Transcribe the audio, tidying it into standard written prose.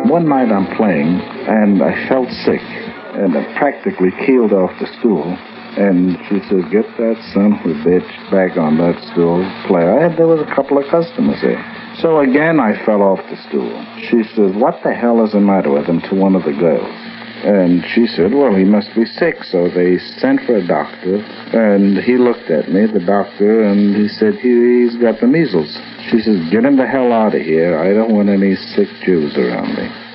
One night I'm playing, and I felt sick, and I practically keeled off the stool. And she says, get that son of a bitch back on that stool, play. There was a couple of customers there. So again, I fell off the stool. She says, what the hell is the matter with him, to one of the girls? And she said, well, he must be sick. So they sent for a doctor, and he looked at me, the doctor, and he said, he's got the measles. She says, get him the hell out of here. I don't want any sick Jews around me.